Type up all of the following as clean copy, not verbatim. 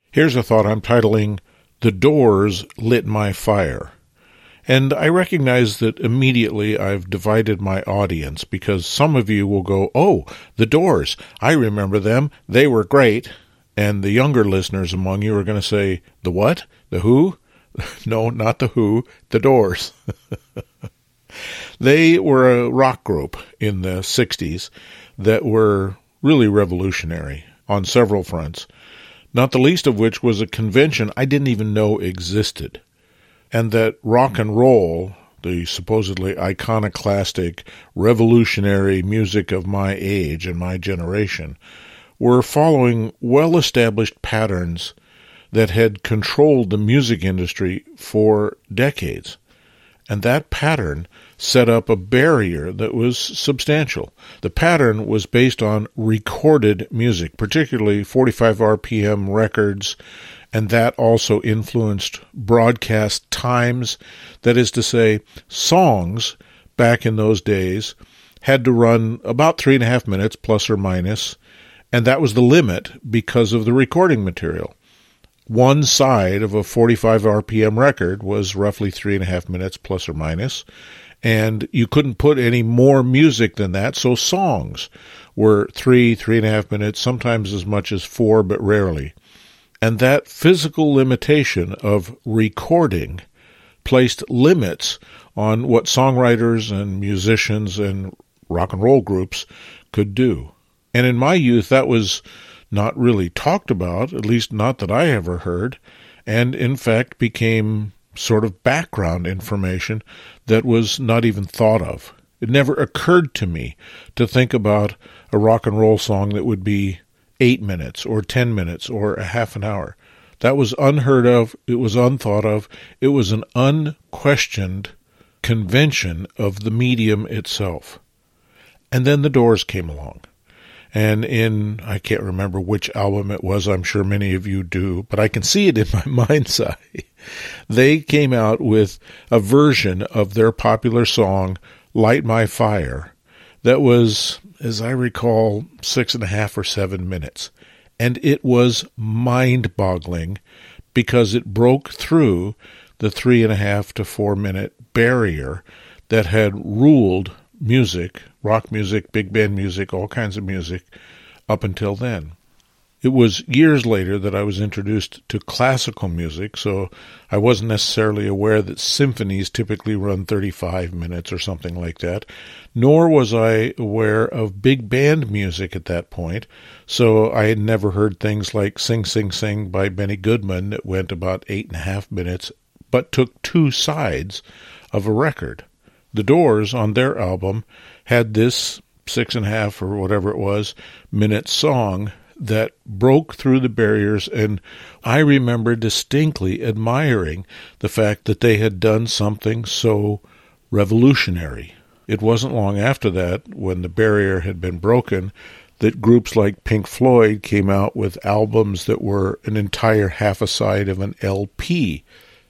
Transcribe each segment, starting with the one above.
Here's a thought I'm titling, The Doors Lit My Fire. And I recognize that immediately I've divided my audience because some of you will go, oh, The Doors, I remember them, they were great. And the younger listeners among you are going to say, the what? The Who? No, not The Who, The Doors. They were a rock group in the 60s that were really revolutionary on several fronts, not the least of which was a convention I didn't even know existed. And that rock and roll, the supposedly iconoclastic, revolutionary music of my age and my generation, were following well-established patterns that had controlled the music industry for decades. And that pattern set up a barrier that was substantial. The pattern was based on recorded music, particularly 45 RPM records, and that also influenced broadcast times. That is to say, songs back in those days had to run about 3.5 minutes, plus or minus, and that was the limit because of the recording material. One side of a 45 RPM record was roughly 3.5 minutes, plus or minus, and you couldn't put any more music than that, so songs were 3.5 minutes, sometimes as much as 4, but rarely. And that physical limitation of recording placed limits on what songwriters and musicians and rock and roll groups could do. And in my youth, that was not really talked about, at least not that I ever heard, and in fact became sort of background information that was not even thought of. It never occurred to me to think about a rock and roll song that would be 8 minutes or 10 minutes or a half an hour. That was unheard of. It was unthought of. It was an unquestioned convention of the medium itself. And then the Doors came along. And I can't remember which album it was, I'm sure many of you do, but I can see it in my mind's eye. They came out with a version of their popular song, Light My Fire, that was, as I recall, 6.5 or 7 minutes. And it was mind-boggling because it broke through the 3.5 to 4 minute barrier that had ruled music, rock music, big band music, all kinds of music, up until then. It was years later that I was introduced to classical music, so I wasn't necessarily aware that symphonies typically run 35 minutes or something like that, nor was I aware of big band music at that point, so I had never heard things like Sing, Sing, Sing by Benny Goodman that went about 8.5 minutes, but took two sides of a record. The Doors, on their album, had this 6.5 or whatever it was minute song that broke through the barriers, and I remember distinctly admiring the fact that they had done something so revolutionary. It wasn't long after that, when the barrier had been broken, that groups like Pink Floyd came out with albums that were an entire half a side of an LP.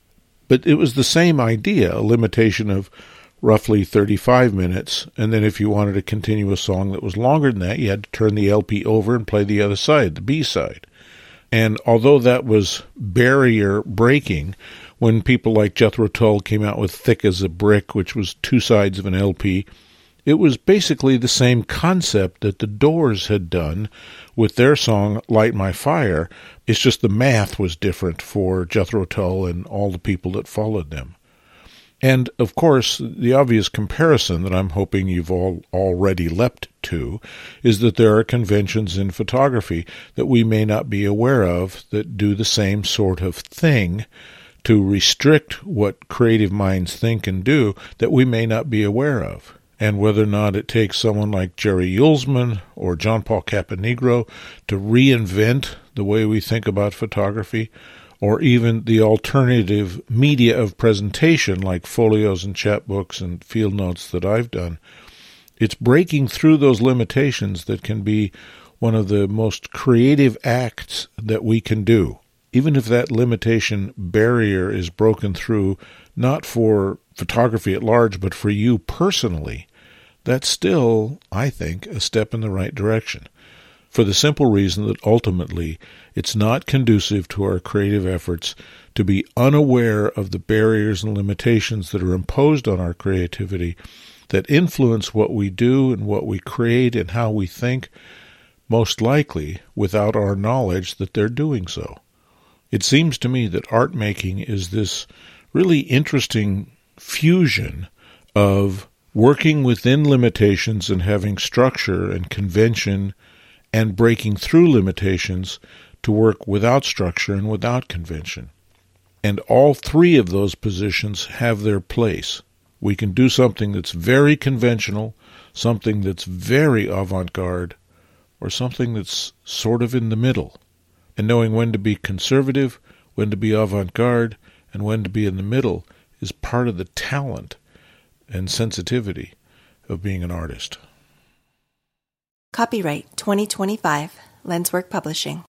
But it was the same idea, a limitation of roughly 35 minutes, and then if you wanted to continue a song that was longer than that, you had to turn the LP over and play the other side, the B-side. And although that was barrier breaking, when people like Jethro Tull came out with Thick as a Brick, which was two sides of an LP, it was basically the same concept that the Doors had done with their song Light My Fire. It's just the math was different for Jethro Tull and all the people that followed them. And, of course, the obvious comparison that I'm hoping you've all already leapt to is that there are conventions in photography that we may not be aware of that do the same sort of thing to restrict what creative minds think and do that we may not be aware of. And whether or not it takes someone like Jerry Uelsmann or John Paul Caponegro to reinvent the way we think about photography, or even the alternative media of presentation like folios and chapbooks and field notes that I've done, it's breaking through those limitations that can be one of the most creative acts that we can do. Even if that limitation barrier is broken through, not for photography at large, but for you personally, that's still, I think, a step in the right direction. for the simple reason that ultimately it's not conducive to our creative efforts to be unaware of the barriers and limitations that are imposed on our creativity that influence what we do and what we create and how we think, most likely without our knowledge that they're doing so. It seems to me that art making is this really interesting fusion of working within limitations and having structure and convention and breaking through limitations to work without structure and without convention. And all three of those positions have their place. We can do something that's very conventional, something that's very avant-garde, or something that's sort of in the middle. And knowing when to be conservative, when to be avant-garde, and when to be in the middle is part of the talent and sensitivity of being an artist. Copyright 2025, Lenswork Publishing.